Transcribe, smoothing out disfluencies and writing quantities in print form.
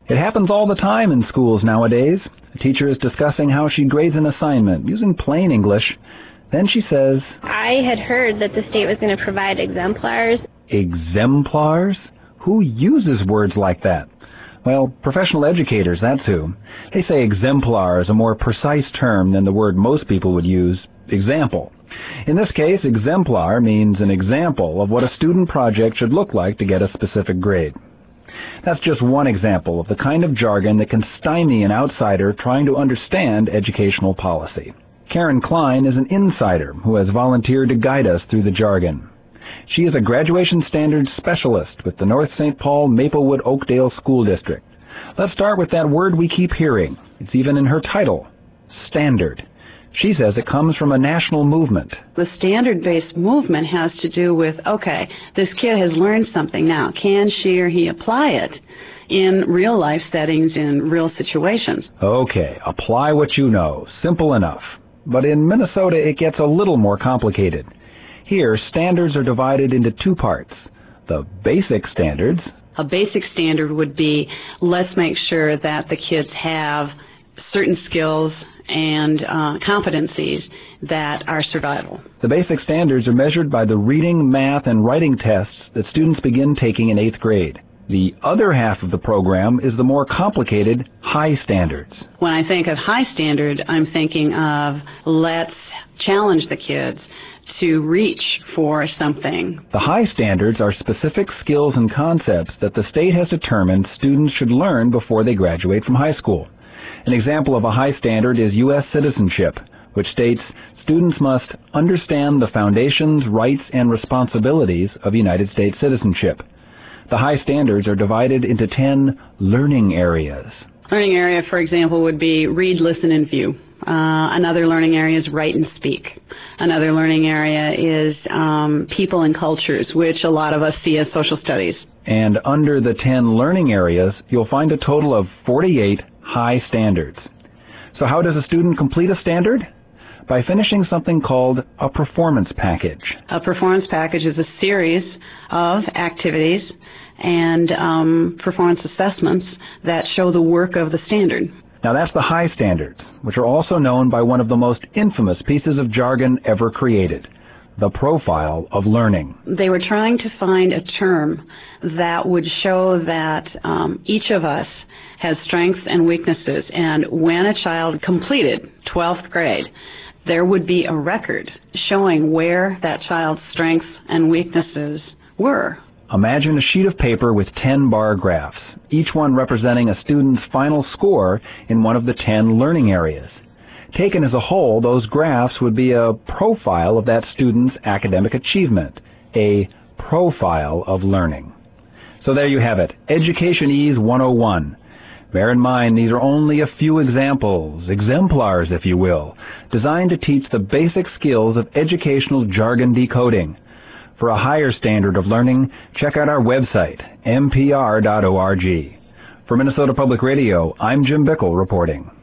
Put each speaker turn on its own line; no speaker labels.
It happens all the time in schools nowadays. A teacher is discussing how she grades an assignment using plain English. Then she says,
I had heard that the state was going to provide exemplars.
Exemplars? Who uses words like that? Well, professional educators, that's who. They say exemplar is a more precise term than the word most people would use, example. In this case, exemplar means an example of what a student project should look like to get a specific grade. That's just one example of the kind of jargon that can stymie an outsider trying to understand educational policy. Karen Klein is an insider who has volunteered to guide us through the jargon. She is a graduation standards specialist with the North St. Paul Maplewood Oakdale School District. Let's start with that word we keep hearing. It's even in her title, standard. She says it comes from a national movement.
The standard-based movement has to do with, okay, this kid has learned something now. Can she or he apply it in real-life settings, in real situations?
Okay, apply what you know. Simple enough. But in Minnesota, it gets a little more complicated. Here, standards are divided into two parts. The basic standards.
A basic standard would be, let's make sure that the kids have certain skills and competencies that are survival.
The basic standards are measured by the reading, math, and writing tests that students begin taking in 8th grade. The other half of the program is the more complicated high standards.
When I think of high standard, I'm thinking of let's challenge the kids to reach for something.
The high standards are specific skills and concepts that the state has determined students should learn before they graduate from high school. An example of a high standard is U.S. citizenship, which states students must understand the foundations, rights, and responsibilities of United States citizenship. The high standards are divided into 10 learning areas.
Learning area, for example, would be read, listen, and view. Another learning area is write and speak. Another learning area is people and cultures, which a lot of us see as social studies.
And under the 10 learning areas, you'll find a total of 48 high standards. So how does a student complete a standard? By finishing something called a performance package.
A performance package is a series of activities and performance assessments that show the work of the standard.
Now that's the high standards, which are also known by one of the most infamous pieces of jargon ever created, the profile of learning.
They were trying to find a term that would show that each of us has strengths and weaknesses, and when a child completed 12th grade, there would be a record showing where that child's strengths and weaknesses were.
Imagine a sheet of paper with 10 bar graphs, each one representing a student's final score in one of the 10 learning areas. Taken as a whole, those graphs would be a profile of that student's academic achievement, a profile of learning. So there you have it, Educationese 101. Bear in mind, these are only a few examples, exemplars if you will, designed to teach the basic skills of educational jargon decoding. For a higher standard of learning, check out our website, mpr.org. For Minnesota Public Radio, I'm Jim Bickle reporting.